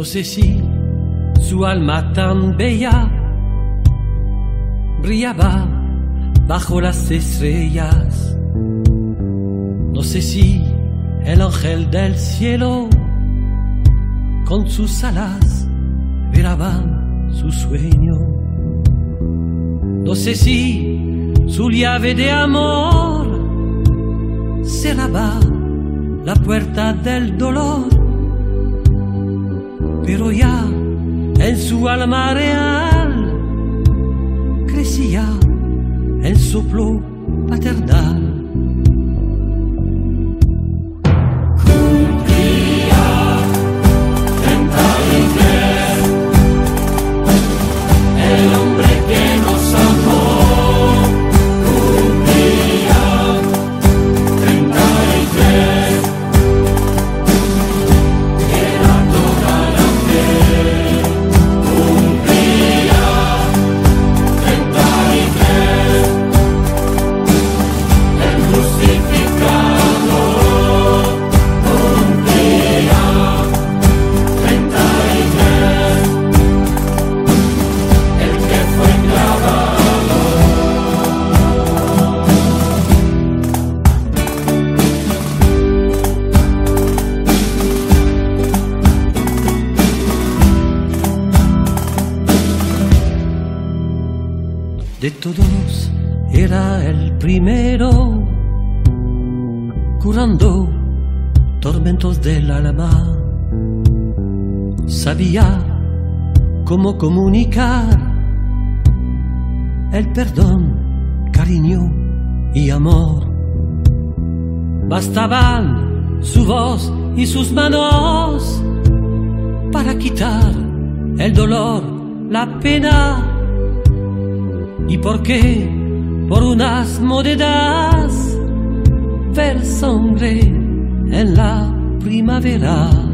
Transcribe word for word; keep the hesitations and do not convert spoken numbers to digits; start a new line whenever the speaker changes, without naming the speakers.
sé si su alma tan bella brillaba bajo las estrellas. No sé si el ángel del cielo con sus alas velaban su sueño. No sé si su llave de amor cerraba la puerta del dolor, pero ya en su alma real crecía el soplo paternal. De todos era el primero, curando tormentos del alma. Sabía cómo comunicar el perdón, cariño y amor. Bastaban su voz y sus manos para quitar el dolor, la pena. ¿Y por qué? Por unas monedas ver sangre en la primavera.